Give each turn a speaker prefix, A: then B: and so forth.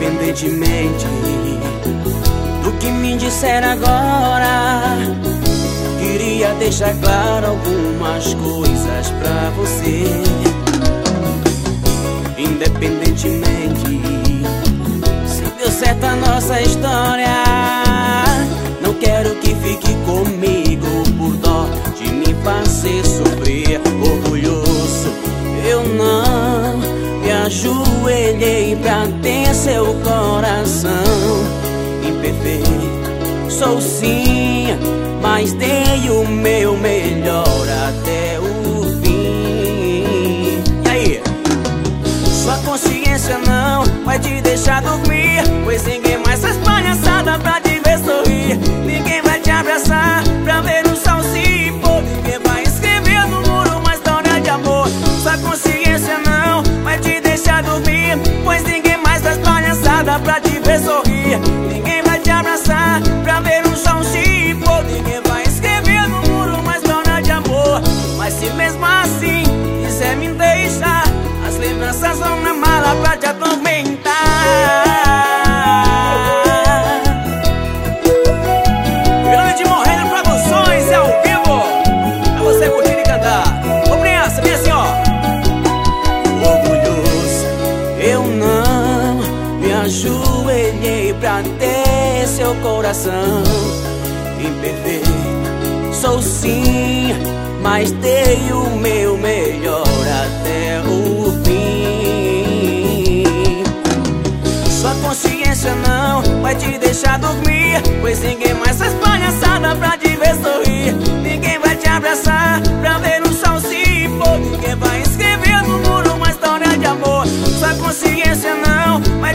A: Independentemente do que me disser agora, queria deixar claro algumas coisas pra você. Independentemente se deu certo a nossa história, não quero que fique comigo por dó de me fazer sofrer. Orgulhoso, eu não me ajoelhei pra ter seu coração. Imperfeito, sou sim, mas dei o meu melhor até o fim. E aí? Sua consciência não vai te deixar dormir, pois ninguém mais faz palhaçada pra te ver sorrir. Ninguém vai te abraçar pra ver o sol se pôr. Ninguém vai escrever no muro uma história de amor. Sua consciência não vai te deixar dormir, pois ninguém mais faz palhaçada pra te ver sorrir. Ninguém vai te abraçar pra ver o sol se pôr. Ninguém vai escrever no muro uma história de amor. Mas se mesmo assim quiser me deixar, as lembranças vão na mala pra te atormentar. Grande Morrendo Produções é ao vivo, pra você curtir e cantar. Ô criança, vem assim ó. Orgulhoso, eu não me ajoelhei pra ter seu coração. Imperfeito, sou sim, mas dei o meu melhor até o fim. Sua consciência não vai te deixar dormir, pois ninguém mais faz palhaçada pra te ver sorrir. Ninguém vai te abraçar pra ver o sol se pôr. Ninguém vai escrever no muro uma história de amor. Sua consciência não vai